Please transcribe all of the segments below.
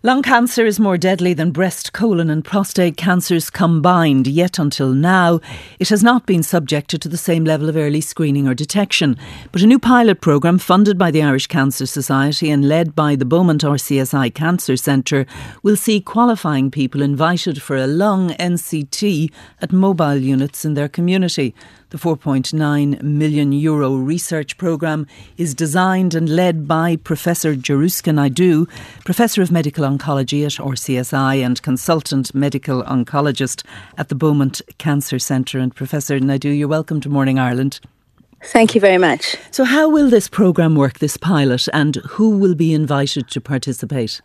Lung cancer is more deadly than breast, colon and prostate cancers combined, yet until now it has not been subjected to the same level of early screening or detection. But a new pilot programme funded by the Irish Cancer Society and led by the Beaumont RCSI Cancer Centre will see qualifying people invited for a lung NCT at mobile units in their community. The €4.9 million research programme is designed and led by Professor Jeruska Naidu, Professor of Medical Oncology at RCSI and Consultant Medical Oncologist at the Beaumont Cancer Centre. And Professor Naidu, you're welcome to Morning Ireland. Thank you very much. So how will this programme work, this pilot, and who will be invited to participate?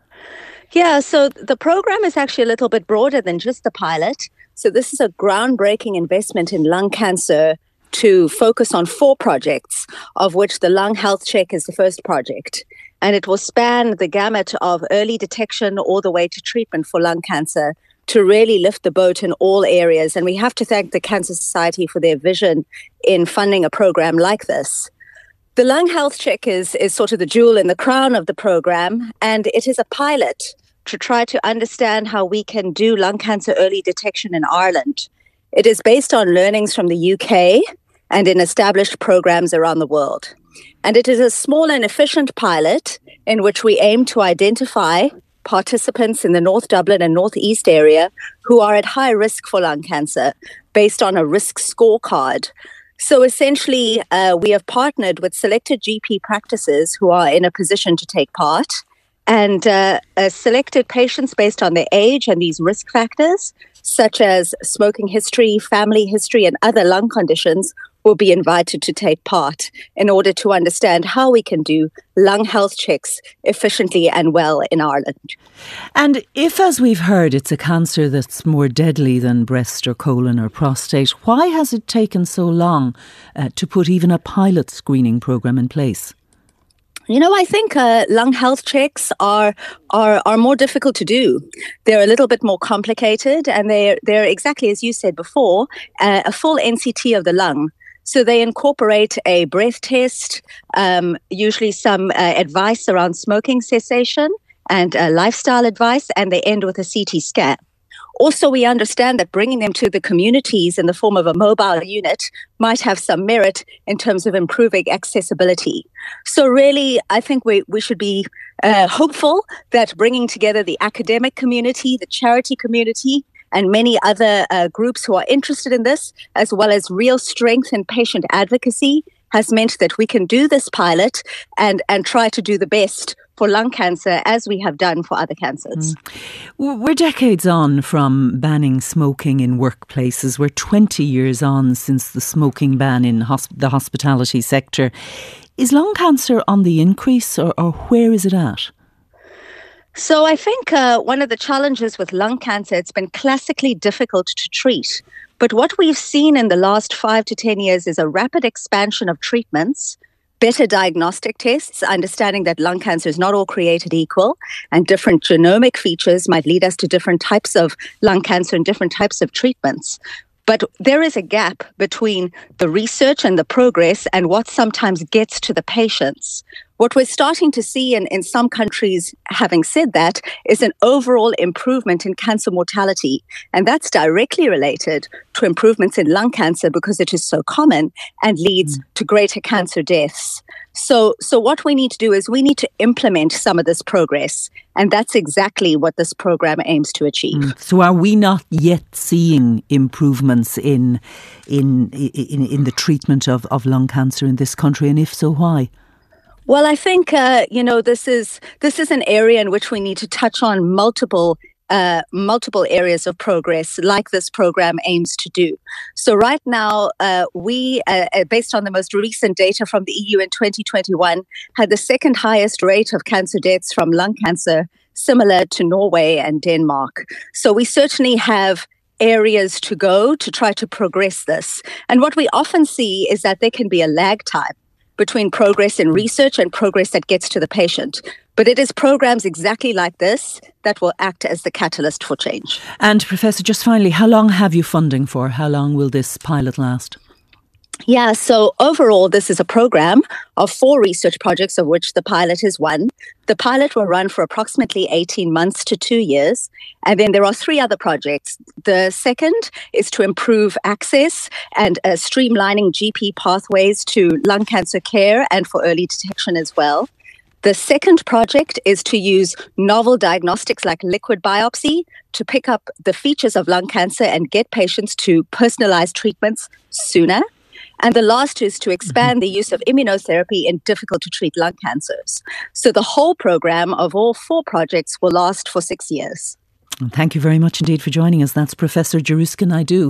Yeah, so the programme is actually a little bit broader than just the pilot. So this is a groundbreaking investment in lung cancer to focus on 4 projects, of which the Lung Health Check is the first project. And it will span the gamut of early detection all the way to treatment for lung cancer to really lift the boat in all areas. And we have to thank the Cancer Society for their vision in funding a program like this. The Lung Health Check is sort of the jewel in the crown of the program, and it is a pilot to try to understand how we can do lung cancer early detection in Ireland. It is based on learnings from the UK and in established programs around the world. And it is a small and efficient pilot in which we aim to identify participants in the North Dublin and North East area who are at high risk for lung cancer based on a risk scorecard. So essentially, we have partnered with selected GP practices who are in a position to take part, and selected patients based on their age and these risk factors, such as smoking history, family history, and other lung conditions, will be invited to take part in order to understand how we can do lung health checks efficiently and well in Ireland. And if, as we've heard, it's a cancer that's more deadly than breast or colon or prostate, why has it taken so long to put even a pilot screening programme in place? You know, I think lung health checks are more difficult to do. They're a little bit more complicated, and they're exactly as you said before, a full NCT of the lung. So they incorporate a breath test, usually some advice around smoking cessation and lifestyle advice, and they end with a CT scan. Also, we understand that bringing them to the communities in the form of a mobile unit might have some merit in terms of improving accessibility. So really, I think we should be hopeful that bringing together the academic community, the charity community, and many other groups who are interested in this, as well as real strength in patient advocacy, has meant that we can do this pilot and try to do the best for lung cancer as we have done for other cancers. We're decades on from banning smoking in workplaces. We're 20 years on since the smoking ban in the hospitality sector. Is lung cancer on the increase, or where is it at? So I think one of the challenges with lung cancer, it's been classically difficult to treat. But what we've seen in the last 5 to 10 years is a rapid expansion of treatments, better diagnostic tests, understanding that lung cancer is not all created equal, and different genomic features might lead us to different types of lung cancer and different types of treatments. But there is a gap between the research and the progress and what sometimes gets to the patients. What we're starting to see in some countries, having said that, is an overall improvement in cancer mortality. And that's directly related to improvements in lung cancer because it is so common and leads to greater cancer deaths. So what we need to do is we need to implement some of this progress. And that's exactly what this program aims to achieve. So are we not yet seeing improvements in the treatment of lung cancer in this country? And if so, why? Well, I think, this is an area in which we need to touch on multiple areas of progress like this program aims to do. So right now, we, based on the most recent data from the EU in 2021, had the second highest rate of cancer deaths from lung cancer, similar to Norway and Denmark. So we certainly have areas to go to try to progress this. And what we often see is that there can be a lag time between progress in research and progress that gets to the patient. But it is programs exactly like this that will act as the catalyst for change. And Professor, just finally, how long have you funding for? How long will this pilot last? Yeah, so overall, this is a program of 4 research projects, of which the pilot is one. The pilot will run for approximately 18 months to 2 years. And then there are 3 other projects. The second is to improve access and streamlining GP pathways to lung cancer care and for early detection as well. The second project is to use novel diagnostics like liquid biopsy to pick up the features of lung cancer and get patients to personalized treatments sooner. And the last is to expand the use of immunotherapy in difficult to treat lung cancers. So the whole program of all 4 projects will last for 6 years. And thank you very much indeed for joining us. That's Professor Jeruska Naidoo.